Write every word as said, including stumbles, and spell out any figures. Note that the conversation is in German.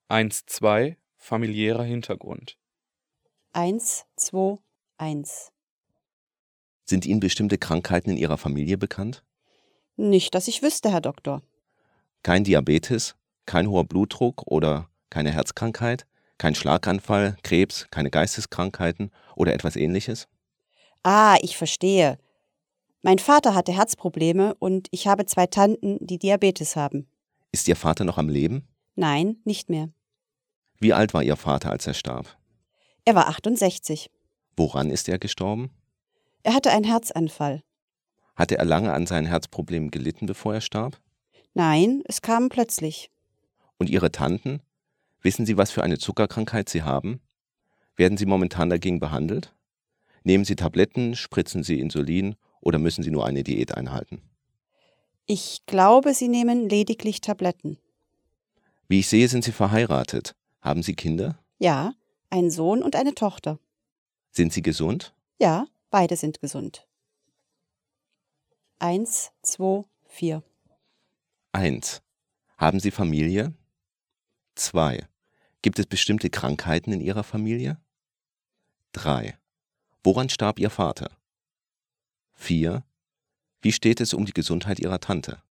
eins zwei familiärer Hintergrund. eins zwei eins. Sind Ihnen bestimmte Krankheiten in Ihrer Familie bekannt? Nicht, dass ich wüsste, Herr Doktor. Kein Diabetes, kein hoher Blutdruck oder keine Herzkrankheit, kein Schlaganfall, Krebs, keine Geisteskrankheiten oder etwas Ähnliches? Ah, ich verstehe. Mein Vater hatte Herzprobleme und ich habe zwei Tanten, die Diabetes haben. Ist Ihr Vater noch am Leben? Nein, nicht mehr. Wie alt war Ihr Vater, als er starb? Er war achtundsechzig. Woran ist er gestorben? Er hatte einen Herzanfall. Hatte er lange an seinen Herzproblemen gelitten, bevor er starb? Nein, es kam plötzlich. Und Ihre Tanten? Wissen Sie, was für eine Zuckerkrankheit sie haben? Werden sie momentan dagegen behandelt? Nehmen Sie Tabletten, spritzen Sie Insulin oder müssen Sie nur eine Diät einhalten? Ich glaube, Sie nehmen lediglich Tabletten. Wie ich sehe, sind Sie verheiratet. Haben Sie Kinder? Ja, ein Sohn und eine Tochter. Sind Sie gesund? Ja, beide sind gesund. Eins, zwei, vier. Eins. Haben Sie Familie? Zwei. Gibt es bestimmte Krankheiten in Ihrer Familie? Drei. Woran starb Ihr Vater? Vier. Wie steht es um die Gesundheit Ihrer Tante?